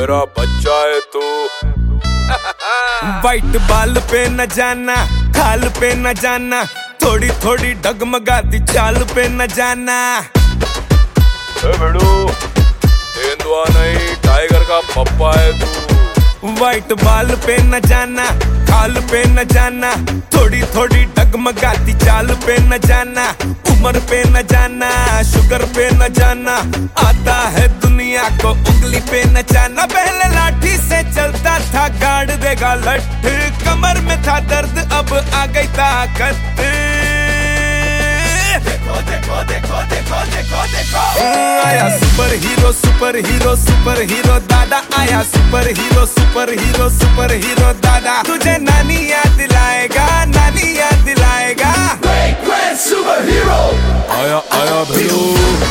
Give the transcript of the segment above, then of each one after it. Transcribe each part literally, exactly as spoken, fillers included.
मेरा बच्चा है तू। वाइट बाल पे न जाना, खाल पे न जाना, थोड़ी थोड़ी डगमगाती चाल पे न जाना। ए बेड़ू, तेंदुआ नहीं टाइगर का पप्पा है तू। वाइट बाल पे न जाना, खाल पे न जाना, थोड़ी थोड़ी डगमगाती चाल पे न जाना, उम्र पे न जाना, शुगर पे न जाना, आता है दुनिया को उंगली पे न जाना। पहले लाठी से चलता था गाड़ देगा लठ, कमर में था दर्द अब आ गई ताकत। देखो देखो देखो देखो देखो देखो आया super hero super hero super hero दादा, आया super hero super hero super hero दादा। तुझे नानी याद दिलाएगा, नानी याद दिलाएगा। Great Grand Super Hero आया आया भिड़ू।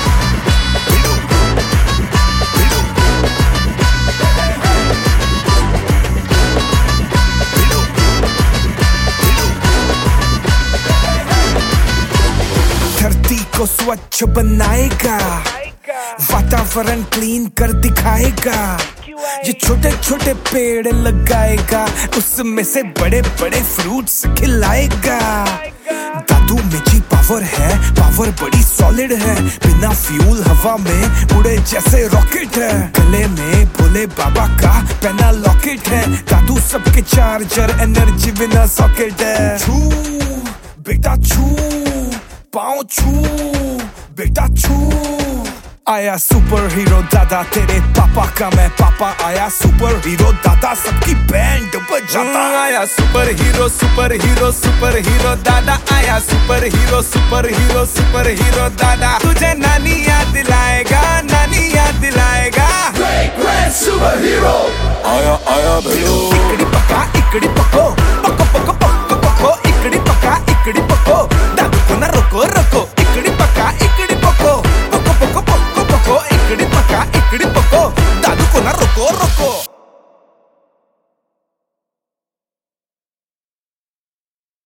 धरती को स्वच्छ बनाएगा, वातावरण क्लीन कर दिखाएगा। ये छोटे छोटे पेड़ लगाएगा, उसमें से बड़े बड़े फ्रूट्स खिलाएगा। दादू में जी पावर है, पावर बड़ी सॉलिड है, बिना फ्यूल हवा में उड़े जैसे रॉकेट है। गले में भोले बाबा का पहना लॉकेट है, दादू सबके चार्जर एनर्जी बिना सॉकेट है। छू बेटा छू, पाँव छू बेटा छू, आया सुपर हीरो दादा, तेरे पापा का मैं पापा। आया सुपर हीरो दादा, सबकी बैंड बजाता। आया super hero super hero super hero दादा, आया super hero super hero super hero दादा। तुझे नानी याद दिलाएगा, नानी याद दिलाएगा। Great Grand Super Hero आया आया भिड़ू। इकड़ी पका इकड़ी पको, पको पको पको पको, इकड़ी पका इकड़ी पको, दादू को ना रोको रोको। इकड़ी पका इकड़ी पको, पको पको पको पको, इकड़ी पका इकड़ी पको, दादू को ना रोको रोको।